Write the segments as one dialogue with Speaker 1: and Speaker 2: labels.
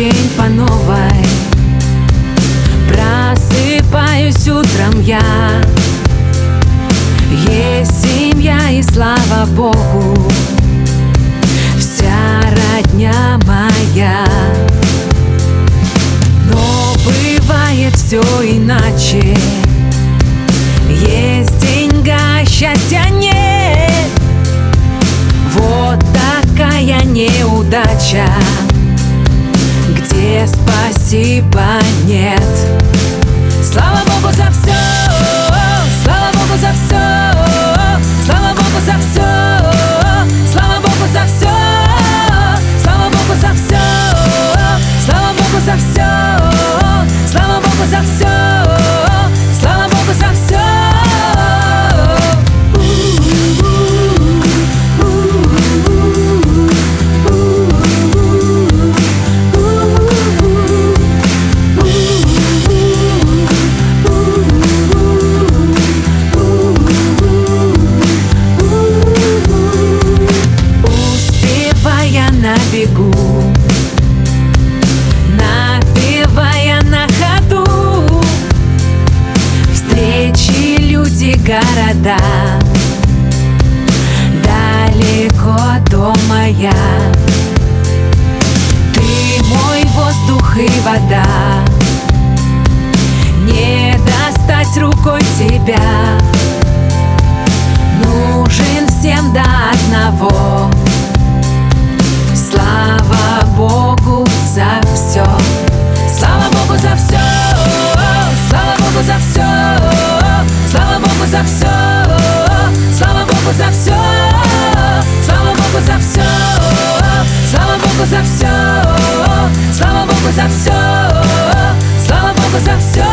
Speaker 1: день по новой. Просыпаюсь утром я. Есть семья и слава Богу, вся родня моя. Но бывает все иначе. Есть деньга, счастья нет. Вот такая неудача, где спасибо нет. Слава Богу за все, слава Богу за все, слава Богу за все, слава Богу за все, слава Богу за все, слава Богу за все, слава Богу за все, слава Богу за все. На бегу, напевая на ходу, встречи, люди, города, далеко дома я. Ты мой воздух и вода, не достать рукой тебя. Нужен всем до одного. Слава Богу за все, слава Богу за все, слава Богу за все, слава Богу за все, слава Богу за все, слава Богу за все, слава Богу за все, слава Богу за все, слава Богу за все.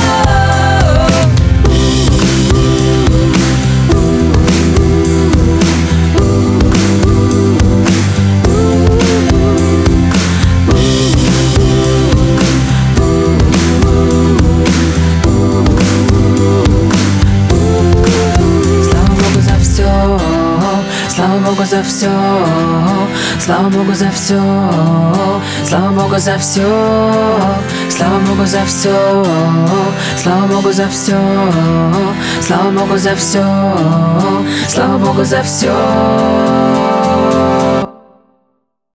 Speaker 1: Слава Богу за все, слава Богу за все, слава Богу за все, слава Богу за все, слава Богу за все, слава Богу за все, слава Богу за все.